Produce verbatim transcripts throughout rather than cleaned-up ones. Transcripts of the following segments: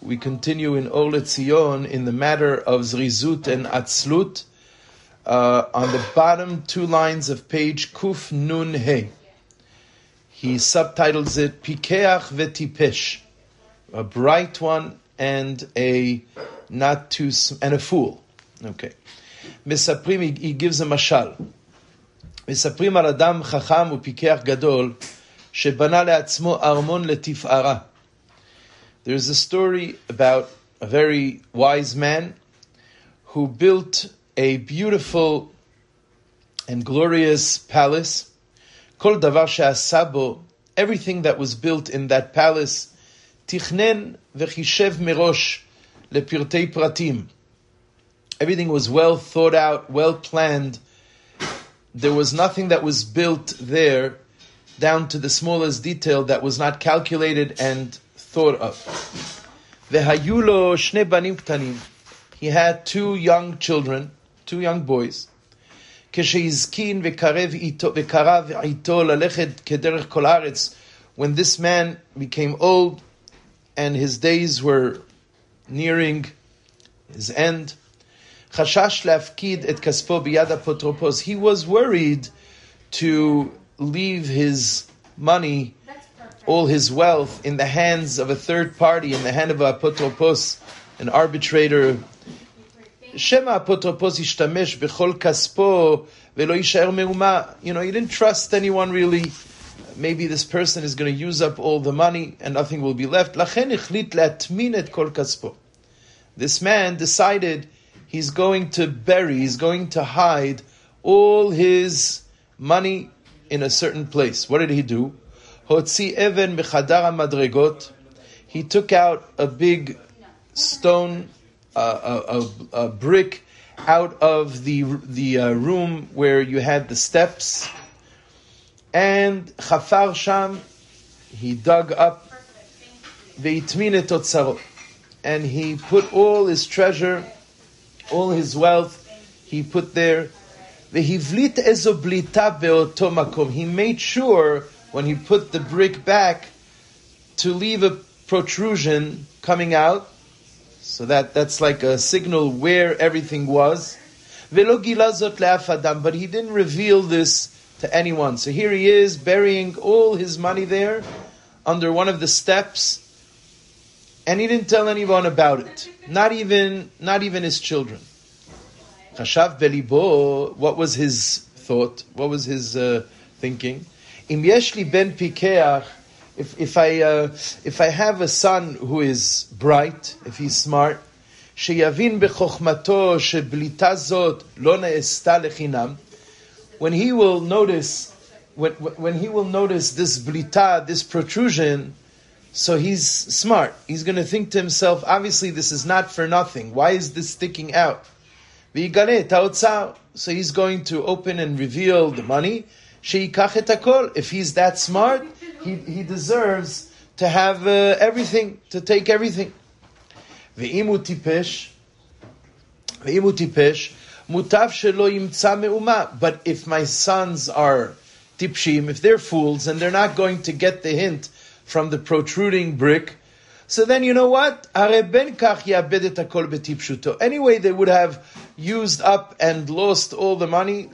we continue in Or LeTzion in the matter of Zrizut and Atzlut, uh, on the bottom two lines of page Kuf Nun He. He subtitles it Pikeach Vetipesh, a bright one and a not too and a fool. Okay. Mesaprim, he gives a mashal. Mesaprim al Adam Chacham uPikeach Gadol shebana leatzmo armon letif'ara. There's a story about a very wise man who built a beautiful and glorious palace. Kol davar she'asa bo, everything that was built in that palace, tichnen v'chishev merosh lepirtei pratim. Everything was well thought out, well planned. There was nothing that was built there, down to the smallest detail, that was not calculated and thought of. Vehayu lo shne banim ktanim. He had two young children, two young boys. Keshehizkin vekarev ito vekarav ito lalechet kederech kol haaretz. When this man became old and his days were nearing his end, chashash lafkid et kaspo biyad apotropos. He was worried to leave his money, all his wealth, in the hands of a third party, in the hand of a apotropos, an arbitrator. Shema apotropos ishtamesh bechol kaspo velo yishaer meuma. You know, he didn't trust anyone really. Maybe this person is going to use up all the money and nothing will be left. Lachen ichlit latmin et kol kaspo. This man decided he's going to bury, he's going to hide all his money in a certain place. What did he do? Hotzi even b'chadar madregot. He took out a big stone, uh, a, a, a brick, out of the the uh, room where you had the steps, and chafar sham. He dug up veitmine totzarot, and he put all his treasure, all his wealth, he put there. Vehivlit ezoblita beoto makom. He made sure, when he put the brick back, to leave a protrusion coming out, so that that's like a signal where everything was. Velo gilazot le'af adam, but he didn't reveal this to anyone. So here he is burying all his money there under one of the steps, and he didn't tell anyone about it. Not even, not even his children. Chashav belibo, what was his thought? What was his uh, thinking? Im yeshli ben pikeach, if if I uh, if I have a son who is bright, if he's smart, sheyavin bechokhmato sheblita zot lo ne'esta lechinam, when he will notice, when when he will notice this blita, this protrusion, so he's smart. He's going to think to himself, obviously this is not for nothing. Why is this sticking out? So he's going to open and reveal the money. If he's that smart, he, he deserves to have uh, everything, to take everything. But if my sons are tipshim, if they're fools, and they're not going to get the hint from the protruding brick, so then you know what? Anyway, they would have used up and lost all the money.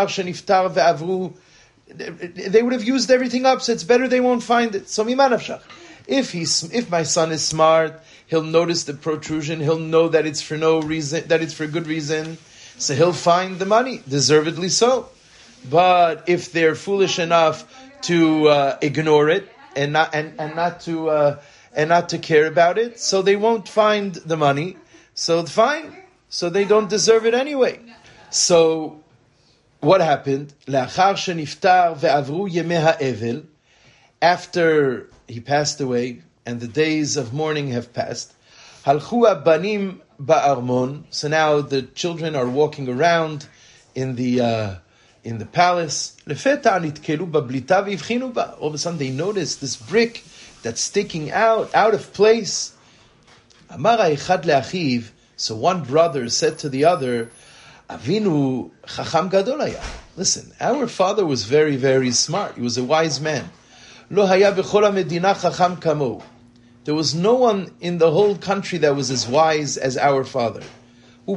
They would have used everything up, so it's better they won't find it. So if he's, if my son is smart, he'll notice the protrusion, he'll know that it's for no reason, that it's for good reason, so he'll find the money, deservedly so. But if they're foolish enough to uh, ignore it and not and, and not to uh, and not to care about it, so they won't find the money. So fine, so they don't deserve it anyway. So what happened? After he passed away and the days of mourning have passed, halchu banim ba'armon. So now the children are walking around in the uh, in the palace. All of a sudden they notice this brick that's sticking out, out of place. So one brother said to the other, Avinu chacham gadol haya. Listen, our father was very, very smart. He was a wise man. Lo haya b'chol hamedina chacham kamo. There was no one in the whole country that was as wise as our father. He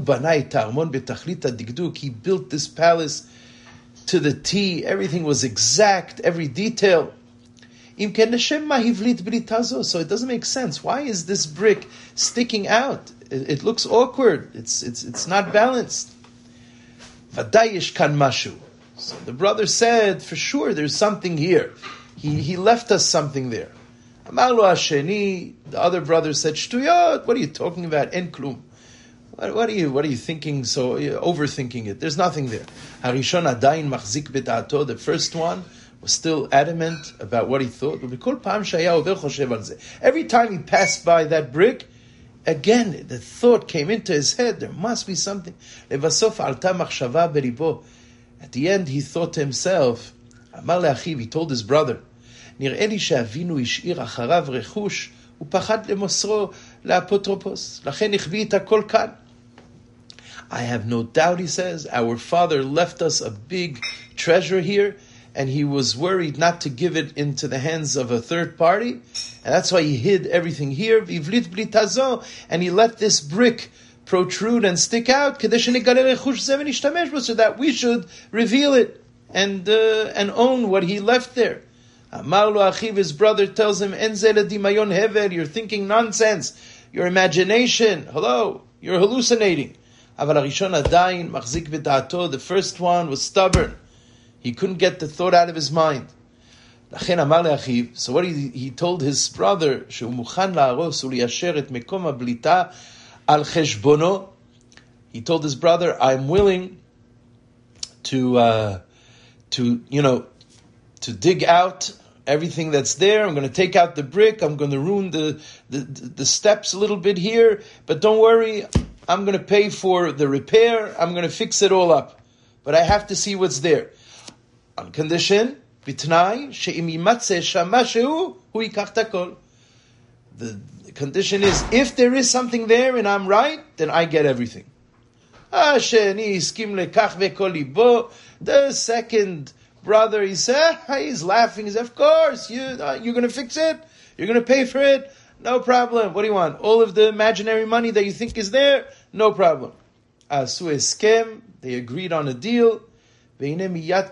built this palace to the T. Everything was exact, every detail. So it doesn't make sense. Why is this brick sticking out? It, it looks awkward. It's it's it's not balanced. So the brother said, for sure, there's something here. He he left us something there. The other brother said, Shtuyot, what are you talking about? En klum. What, what are you what are you thinking, so you're overthinking it? There's nothing there. Harishon adayin machzik b'da'ato, the first one was still adamant about what he thought. Every time he passed by that brick, again, the thought came into his head, there must be something. At the end, he thought to himself, he told his brother, I have no doubt, he says, our father left us a big treasure here, and he was worried not to give it into the hands of a third party, and that's why he hid everything here, and he let this brick protrude and stick out, so that we should reveal it and uh, and own what he left there. His brother tells him, you're thinking nonsense, your imagination, hello, you're hallucinating. The first one was stubborn. He couldn't get the thought out of his mind. So what he, he told his brother, he told his brother, I'm willing to, uh, to, you know, to dig out everything that's there. I'm going to take out the brick. I'm going to ruin the, the, the steps a little bit here. But don't worry, I'm going to pay for the repair. I'm going to fix it all up. But I have to see what's there. On condition, bitnai, she'im yimatzeh shama shehu, hu yikach takol. The condition is, if there is something there and I'm right, then I get everything. The second brother, he said, he's laughing. He said, of course, you, uh, you're going to fix it. You're going to pay for it. No problem. What do you want? All of the imaginary money that you think is there? No problem. Asu eskem. They agreed on a deal. He took out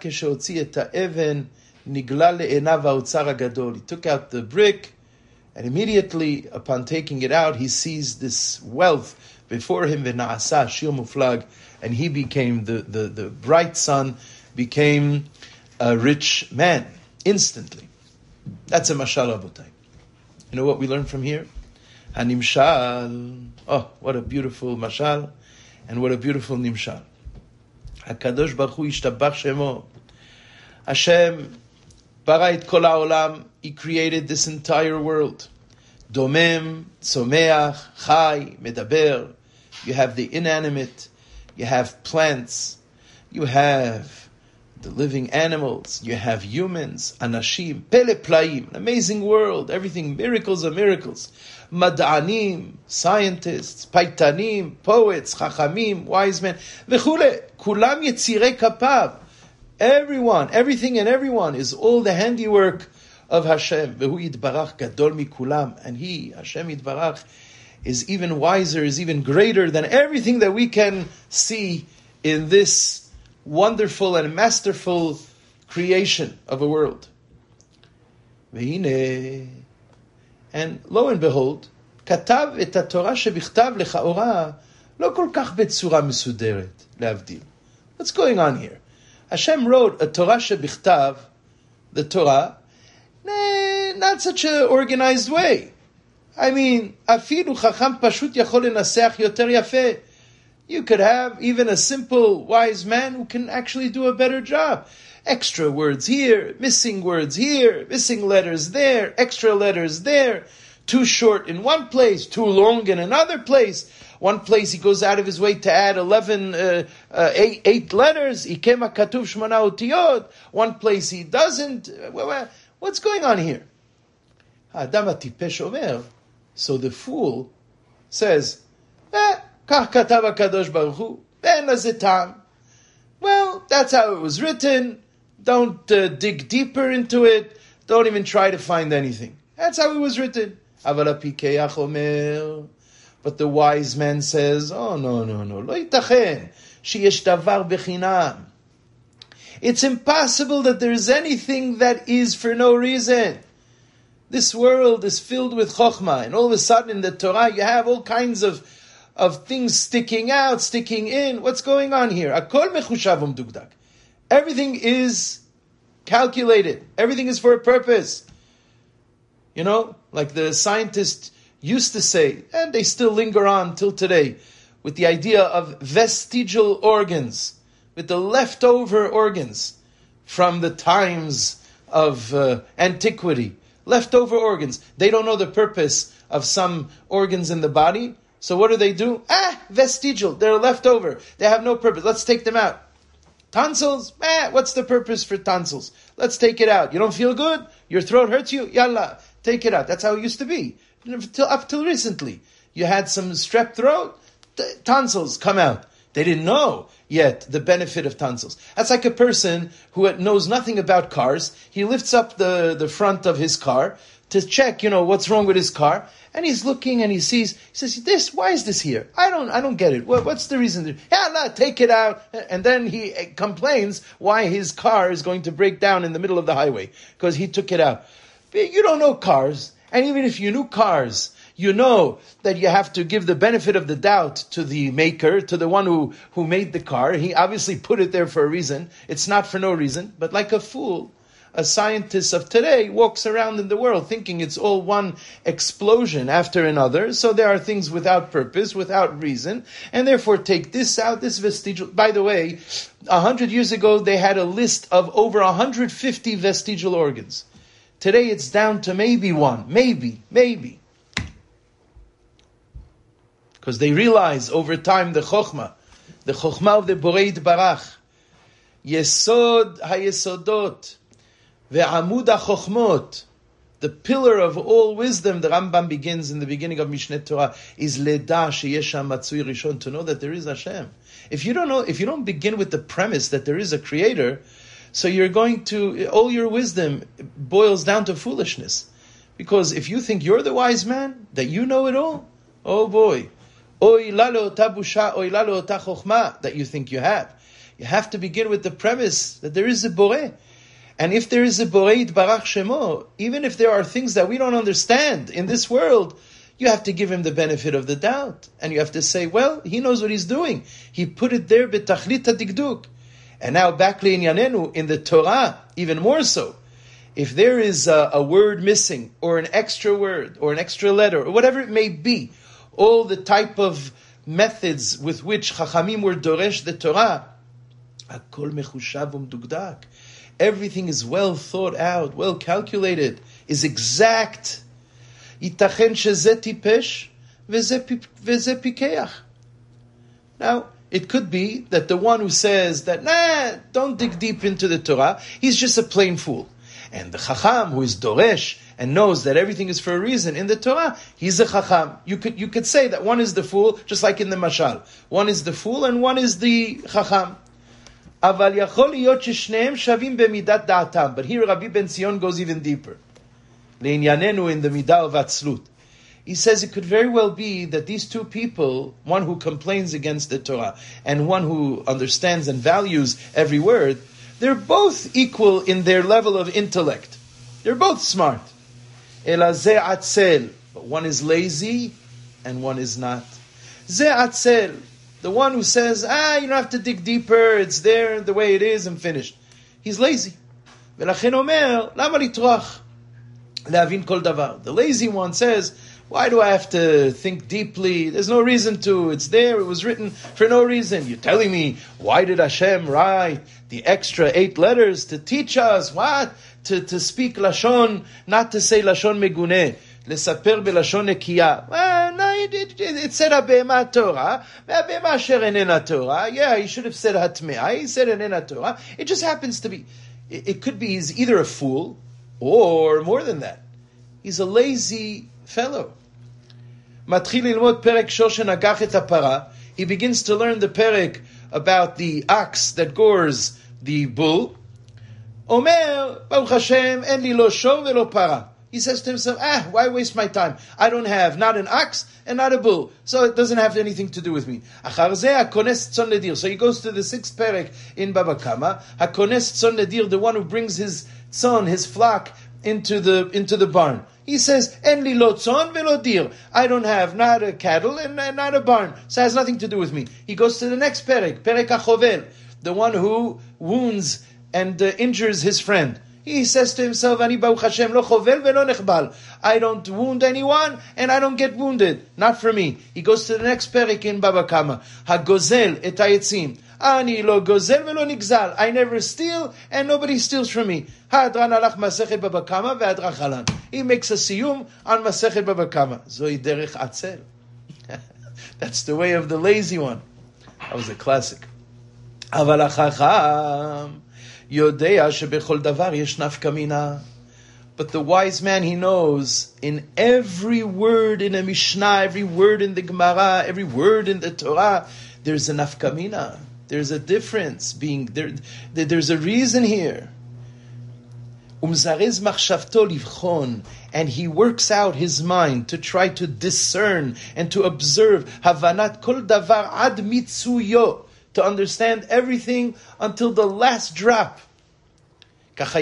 the brick, and immediately upon taking it out, he sees this wealth before him, and he became, the, the, the bright son became a rich man instantly. That's a mashal, Rabotai. You know what we learn from here? Hanimshal. Oh, what a beautiful mashal, and what a beautiful nimshal. HaKadosh Baruch Hu yishtabach shemo. Hashem bara et kol ha'olam. He created this entire world. Domem, tzomeach, chai, medaber. You have the inanimate. You have plants. You have the living animals. You have humans, anashim, pele plaim, an amazing world. Everything, miracles are miracles. Mad'anim, scientists, paitanim, poets, chachamim, wise men, v'chule, kulam yetzirei kapav. Everyone, everything and everyone is all the handiwork of Hashem. V'hu yitbarach gadol mikulam. And He, Hashem yitbarach, is even wiser, is even greater than everything that we can see in this wonderful and masterful creation of a world. V'hine. And lo and behold, katav et haTorah shebichtav lechaora lo kol kach betzura mesuderet leavdil. What's going on here? Hashem wrote a Torah shebichtav, the Torah, nah, not such an organized way. I mean, afilu chacham pashut yachol lenaseach yoter yafeh. You could have even a simple wise man who can actually do a better job. Extra words here, missing words here, missing letters there, extra letters there, too short in one place, too long in another place. One place he goes out of his way to add eleven, uh, uh, eight, eight letters. Ikema katuv shmona otiyot. One place he doesn't. What's going on here? Adam hatipesh omer. So the fool says, eh, kach katav HaKadosh Baruch Hu, ben lazeh ta'am. Well, that's how it was written. Don't uh, dig deeper into it. Don't even try to find anything. That's how it was written. Aval hapikeach omer. But the wise man says, oh, no, no, no. Lo yitachen sheyesh davar bechinam. It's impossible that there's anything that is for no reason. This world is filled with chokhmah, and all of a sudden in the Torah you have all kinds of, of things sticking out, sticking in. What's going on here? Akol mechushav umdugdak. Everything is calculated. Everything is for a purpose. You know, like the scientists used to say, and they still linger on till today, with the idea of vestigial organs, with the leftover organs from the times of uh, antiquity. Leftover organs. They don't know the purpose of some organs in the body. So what do they do? Ah, vestigial. They're leftover. They have no purpose. Let's take them out. Tonsils? Ah, what's the purpose for tonsils? Let's take it out. You don't feel good? Your throat hurts you? Yalla, take it out. That's how it used to be. Till, up till recently. You had some strep throat, t- tonsils come out. They didn't know yet the benefit of tonsils. That's like a person who knows nothing about cars. He lifts up the, the front of his car to check, you know, what's wrong with his car. And he's looking and he sees, he says, this, why is this here? I don't, I don't get it. What, what's the reason? Yeah, no, take it out. And then he complains why his car is going to break down in the middle of the highway because he took it out. But you don't know cars. And even if you knew cars, you know that you have to give the benefit of the doubt to the maker, to the one who, who made the car. He obviously put it there for a reason. It's not for no reason. But like a fool, a scientist of today walks around in the world thinking it's all one explosion after another. So there are things without purpose, without reason, and therefore take this out, this vestigial. By the way, a hundred years ago, they had a list of over one hundred fifty vestigial organs. Today it's down to maybe one, maybe, maybe. Because they realize over time the chokhmah, the chokhmah of the Borei Barach, Yesod HaYesodot, Ve'amud HaChokhmot, the pillar of all wisdom, the Rambam begins in the beginning of Mishneh Torah, is Leda Sheyesh HaMatzui Rishon, to know that there is Hashem. If you don't know, if you don't begin with the premise that there is a creator, so you're going to, all your wisdom boils down to foolishness. Because if you think you're the wise man, that you know it all, oh boy, oy lalo tabusha, oy lalo ta chokhmah, that you think you have. You have to begin with the premise that there is a Borei. And if there is a Borei Barach Shemo, even if there are things that we don't understand in this world, you have to give him the benefit of the doubt. And you have to say, well, he knows what he's doing. He put it there betachlit hadikduk. And now back le'inyanenu, in the Torah, even more so. If there is a, a word missing, or an extra word, or an extra letter, or whatever it may be, all the type of methods with which Chachamim were doresh the Torah, Akol mechushav umdugdak. Everything is well thought out, well calculated, is exact. Yitachen shezeh tipesh v'zeh pikeach. Now, it could be that the one who says that, nah, don't dig deep into the Torah, he's just a plain fool. And the Chacham, who is Doresh, and knows that everything is for a reason in the Torah, he's a Chacham. You could you could say that one is the fool, just like in the Mashal. One is the fool and one is the Chacham. Aval yachol liyot sheshneim shavim b'midat da'atam. But here Rabbi Ben Zion goes even deeper. Le'inyanenu, in the midah of Atzlut. He says it could very well be that these two people, one who complains against the Torah and one who understands and values every word, they're both equal in their level of intellect. They're both smart. Ela ze atzel, but one is lazy and one is not. Ze atzel, the one who says, ah, you don't have to dig deeper, it's there the way it is and finished. He's lazy. V'lachen omer, lama litroach le'avin kol davar. The lazy one says, why do I have to think deeply? There's no reason to. It's there. It was written for no reason. You're telling me, why did Hashem write the extra eight letters to teach us what? To, to speak Lashon, not to say Lashon Meguneh. Lesaper belashon nekiya. Well, no, it, it, it said Abema Torah. Abema asher enena Torah. Yeah, he should have said Hatmea. He said enena Torah. It just happens to be. It, it could be he's either a fool or more than that. He's a lazy fellow. Matchil lilmod perek shoshen agach et hapara. He begins to learn the perek about the ox that gores the bull. Omer, Baruch Hashem, en li lo shor velo para. He says to himself, ah, why waste my time? I don't have not an ox and not a bull, so it doesn't have anything to do with me. So he goes to the sixth perek in Baba Kama, hakones tzon ledir, the one who brings his tzon, his flock, into the into the barn. He says, en li lo tzon velo dir. I don't have not a cattle and not a barn, so it has nothing to do with me. He goes to the next perek, perek hachovel, the one who wounds and uh, injures his friend. He says to himself, Ani Baruch Hashem, lo chovel velo nechbal. I don't wound anyone, and I don't get wounded. Not for me. He goes to the next perek in Baba Kama. Ha-gozel et ha-yetzim. Ani lo gozel velo nigzal. I never steal, and nobody steals from me. Ha-adran alach masechet Baba Kama ve'adran chalan. He makes a siyum on masechet Baba Kama. Zoi derech atzel. That's the way of the lazy one. That was a classic. Aval hachacham. Yodea shebechol davar yesh nafka mina. But the wise man, he knows in every word in a Mishnah, every word in the Gemara, every word in the Torah, there's a nafka mina. There's a difference being there. There's a reason here. Umzarez machshavto livchon, and he works out his mind to try to discern and to observe havanat kol davar ad mitzuyo, to understand everything until the last drop. He says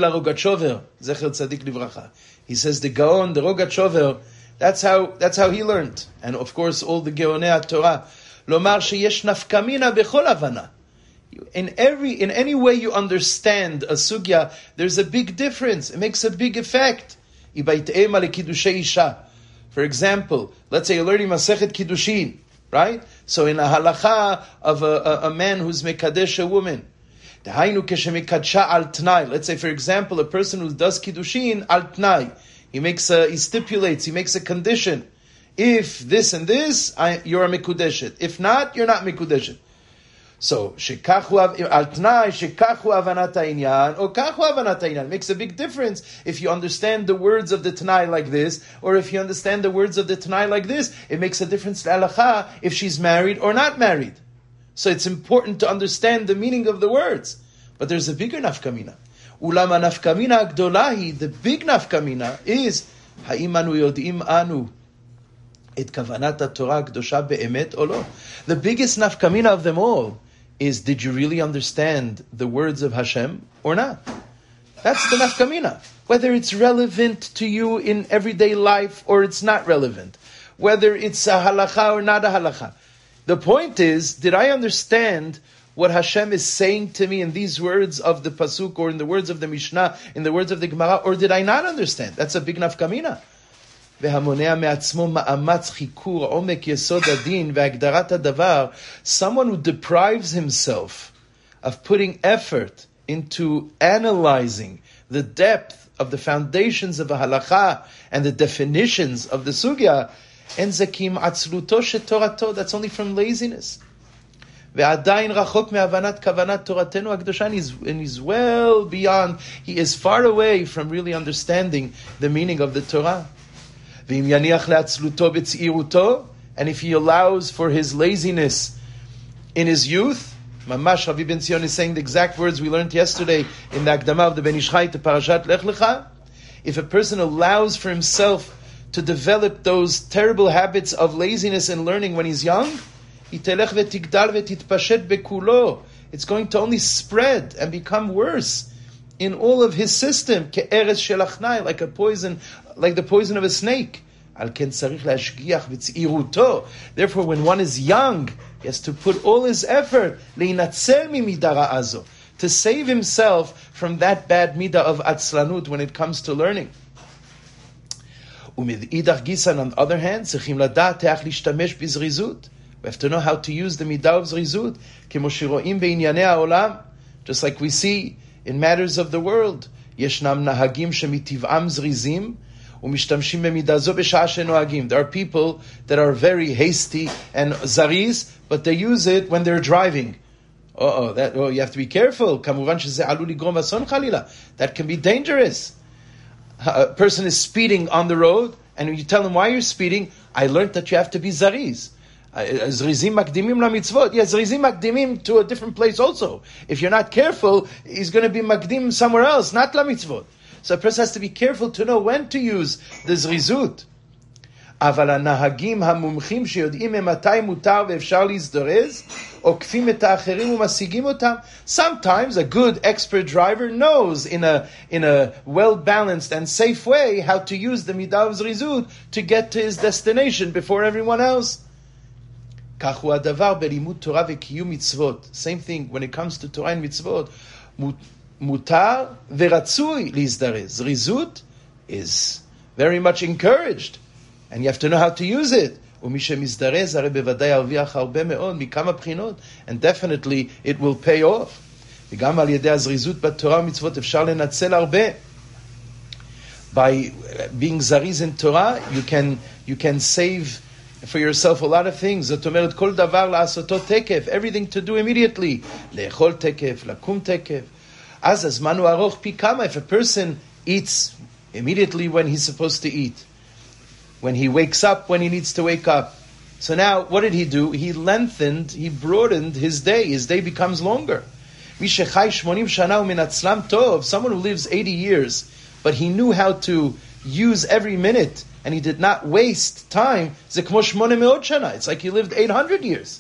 the Gaon, the Rogachover, that's how that's how he learned, and of course all the Geonei Torah. Lomar sheyesh nafkamina bechol havana. In every in any way you understand a sugya, there's a big difference. It makes a big effect. For example, let's say you're learning Masechet Kiddushin, right? So in a halacha of a, a, a man who's mekadesh a woman, let's say for example a person who does kiddushin al tnai, he makes a, he stipulates, he makes a condition. If this and this, I, you're a mikudeshet. If not, you're not mikudeshet. So shekachu al tnai, shekachu avanat ha'inyan, or kachu avanat ha'inyan. Makes a big difference if you understand the words of the tnai like this, or if you understand the words of the tnai like this. It makes a difference to halacha if she's married or not married. So it's important to understand the meaning of the words. But there's a bigger nafkamina. Ulama nafkamina agdolahi, the big nafkamina is ha'imanu yodim anu et kavanat Torah kdosha be'emet or lo. The biggest nafkamina of them all is, did you really understand the words of Hashem or not? That's the nafkamina. Whether it's relevant to you in everyday life or it's not relevant. Whether it's a halacha or not a halacha. The point is, did I understand what Hashem is saying to me in these words of the Pasuk, or in the words of the Mishnah, in the words of the Gemara, or did I not understand? That's a big nafkamina. Someone who deprives himself of putting effort into analyzing the depth of the foundations of a halacha and the definitions of the sugya, enzakim atzluto shetorato, that's only from laziness. Ve'adayin rachok me'avanat kavanat toratenu hakdosha, and he's well beyond, he is far away from really understanding the meaning of the Torah. Ve'im yaniach le'atzluto b'tzi'iruto, and if he allows for his laziness in his youth, Mamash Rabbi Ben Zion is saying the exact words we learned yesterday in the Akdama of the Ben Ish Chai to Parashat Lech Lecha. If a person allows for himself to develop those terrible habits of laziness and learning when he's young, it's going to only spread and become worse in all of his system, like a poison, like the poison of a snake. Therefore, when one is young, he has to put all his effort to save himself from that bad midah of atzlanut when it comes to learning. On the other hand, we have to know how to use the midah of zrizut, just like we see in matters of the world. Yeshnam nahagim shemitiv'am zrizim, u'mishtamshim b'midah zo b'sha'ah she'nohagim. There are people that are very hasty and zariz, but they use it when they're driving. Uh-oh, that, oh, you have to be careful. Kamuvan shezeh alul ligrom ason chalila. That can be dangerous. A person is speeding on the road, and you tell him, why you're speeding? I learned that you have to be zariz. Zrizim makdimim la mitzvot. Yes, zrizim makdimim to a different place also. If you're not careful, he's going to be makdim somewhere else, not la mitzvot. So a person has to be careful to know when to use the zrizut. אבל הנהגים המומחים שיודעים ממתי מותר ואפשר להזדרז, עוקפים את האחרים ומשיגים אותם. Sometimes a good expert driver knows in a in a well-balanced and safe way how to use the midah of zrizut to get to his destination before everyone else. כך הוא הדבר בלימוד תורה וקיום מצוות. Same thing when it comes to Torah and mitzvot. מותר ורצוי להזדרז. זריזות is very much encouraged. And you have to know how to use it. ומי שמזדרז הרי בוודאי ירוויח הרבה מאוד מכמה בחינות. And definitely it will pay off. וגם על ידי הזריזות בתורה ומצוות אפשר לנצל הרבה. By being זריז in Torah, you can, you can save for yourself a lot of things. זאת אומרת, כל דבר לעשותו תקף. Everything to do immediately. לאכול תקף, לקום תקף. אז הזמן הוא ארוך פי כמה. If a person eats immediately when he's supposed to eat, when he wakes up, when he needs to wake up. So now, what did he do? He lengthened, he broadened his day. His day becomes longer. Someone who lives eighty years, but he knew how to use every minute, and he did not waste time. It's like he lived eight hundred years.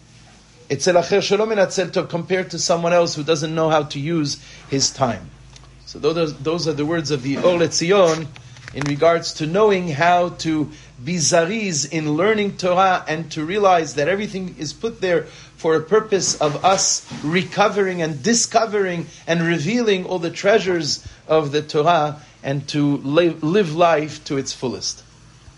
Compared to someone else who doesn't know how to use his time. So those are, those are the words of the Or LeZion in regards to knowing how to be zariz in learning Torah and to realize that everything is put there for a purpose of us recovering and discovering and revealing all the treasures of the Torah and to live, live life to its fullest.